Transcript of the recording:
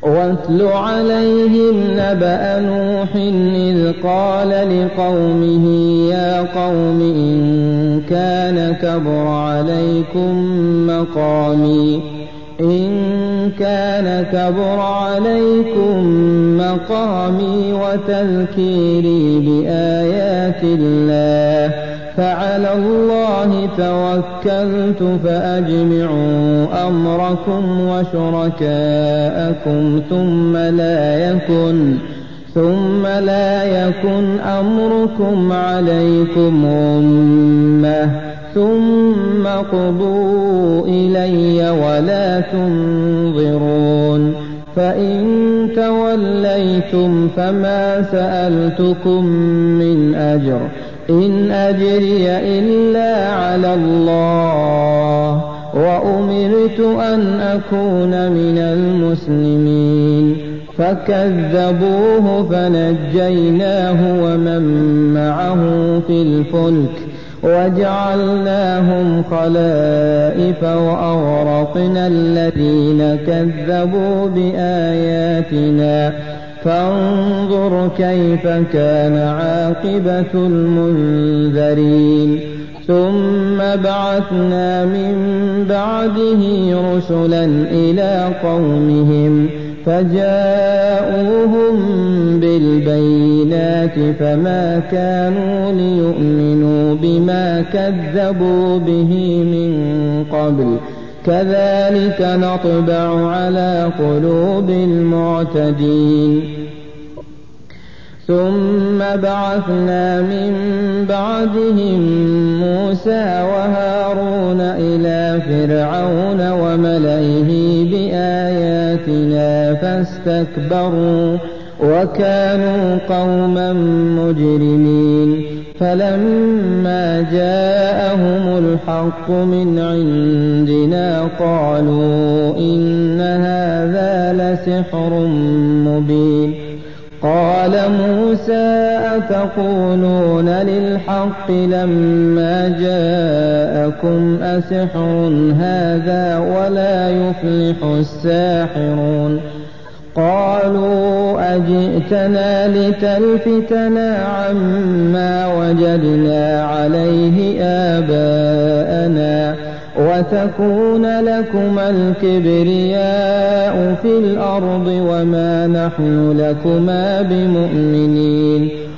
واتل عليهم نبأ نوح إذ قال لقومه يا قوم إن كان كبر عليكم مقامي وتذكيري بآيات الله فعلى الله توكلت فأجمعوا أمركم وشركاءكم ثم لا يكن أمركم عليكم غمة ثم قضوا إلي ولا تنظرون فإن توليتم فما سألتكم من أجر إن أجري إلا على الله وأمرت أن أكون من المسلمين فكذبوه فنجيناه ومن معه في الفلك وجعلناهم خلائف وأغرقنا الذين كذبوا بآياتنا فانظر كيف كان عاقبة المنذرين ثم بعثنا من بعده رسلا إلى قومهم فجاءوهم بالبينات فما كانوا ليؤمنوا بما كذبوا به من قبل كذلك نطبع على قلوب المعتدين ثم بعثنا من بعدهم موسى وهارون إلى فرعون وملئه بآياتنا فاستكبروا وكانوا قوما مجرمين فلما جاءهم الحق من عندنا قالوا إن هذا لسحر مبين قال موسى أتقولون للحق لما جاءكم أسحر هذا ولا يفلح الساحرون قالوا أجئتنا لتلفتنا عما وجدنا عليه آباءنا وتكون لكما الكبرياء في الأرض وما نحن لكما بمؤمنين